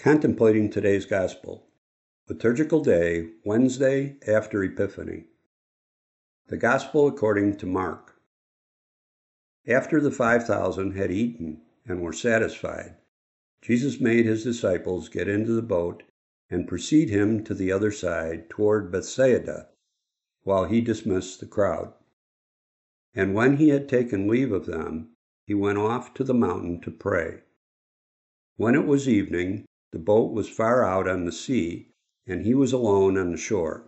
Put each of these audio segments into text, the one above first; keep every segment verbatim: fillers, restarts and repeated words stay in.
Contemplating today's Gospel. Liturgical Day, Wednesday after Epiphany. The Gospel according to Mark. After the five thousand had eaten and were satisfied, Jesus made his disciples get into the boat and precede him to the other side toward Bethsaida, while he dismissed the crowd. And when he had taken leave of them, he went off to the mountain to pray. When it was evening, the boat was far out on the sea, and he was alone on the shore.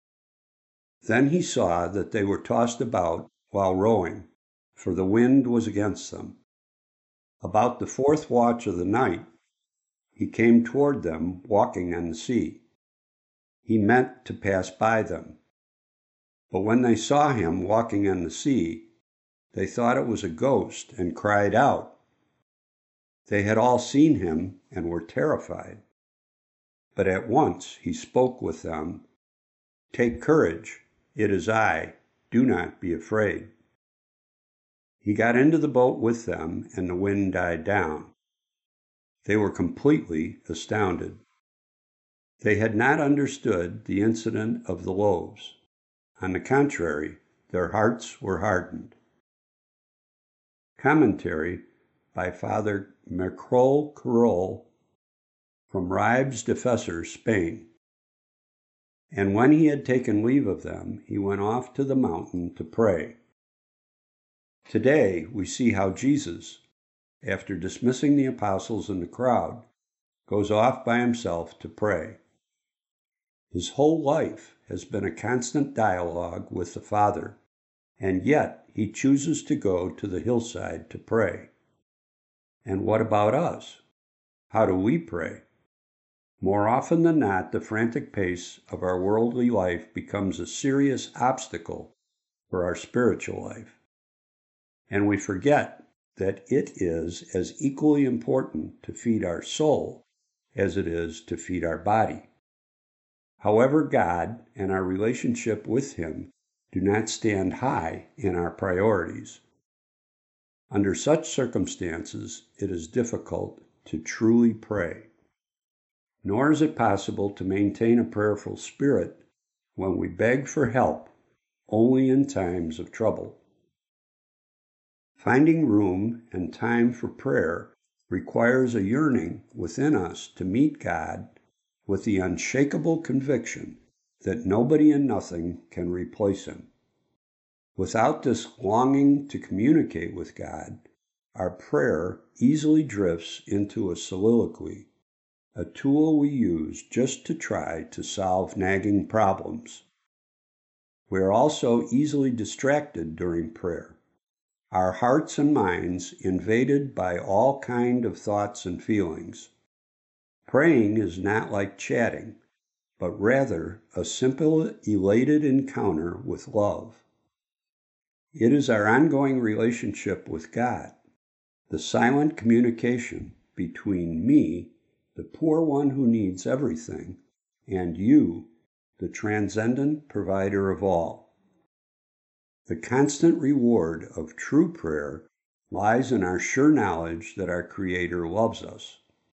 Then he saw that they were tossed about while rowing, for the wind was against them. About the fourth watch of the night, he came toward them walking on the sea. He meant to pass by them. But when they saw him walking on the sea, they thought it was a ghost and cried out. They had all seen him and were terrified. But at once he spoke with them, "Take courage, it is I, do not be afraid." He got into the boat with them, and the wind died down. They were completely astounded. They had not understood the incident of the loaves. On the contrary, their hearts were hardened. Commentary by Father Mercrol Carol from Ribes de Fesser, Spain. And when he had taken leave of them, he went off to the mountain to pray. Today we see how Jesus, after dismissing the apostles and the crowd, goes off by himself to pray. His whole life has been a constant dialogue with the Father, and yet he chooses to go to the hillside to pray. And what about us? How do we pray? More often than not, the frantic pace of our worldly life becomes a serious obstacle for our spiritual life. And we forget that it is as equally important to feed our soul as it is to feed our body. However, God and our relationship with Him do not stand high in our priorities. Under such circumstances, it is difficult to truly pray. Nor is it possible to maintain a prayerful spirit when we beg for help only in times of trouble. Finding room and time for prayer requires a yearning within us to meet God with the unshakable conviction that nobody and nothing can replace Him. Without this longing to communicate with God, our prayer easily drifts into a soliloquy, a tool we use just to try to solve nagging problems. We are also easily distracted during prayer, our hearts and minds invaded by all kinds of thoughts and feelings. Praying is not like chatting, but rather a simple, elated encounter with love. It is our ongoing relationship with God, the silent communication between me, the poor one who needs everything, and you, the transcendent provider of all. The constant reward of true prayer lies in our sure knowledge that our Creator loves us.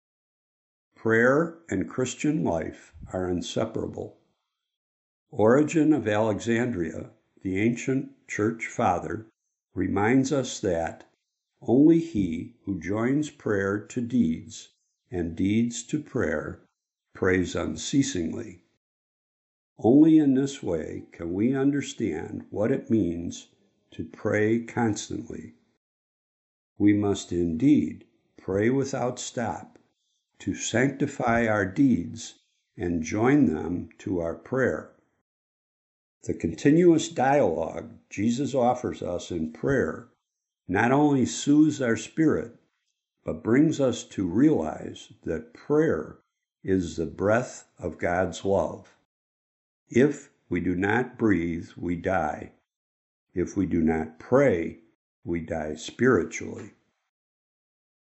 Prayer and Christian life are inseparable. Origen of Alexandria, the ancient church father, reminds us that only he who joins prayer to deeds and deeds to prayer prays unceasingly. Only in this way can we understand what it means to pray constantly. We must indeed pray without stop to sanctify our deeds and join them to our prayer. The continuous dialogue Jesus offers us in prayer not only soothes our spirit, but brings us to realize that prayer is the breath of God's love. If we do not breathe, we die. If we do not pray, we die spiritually.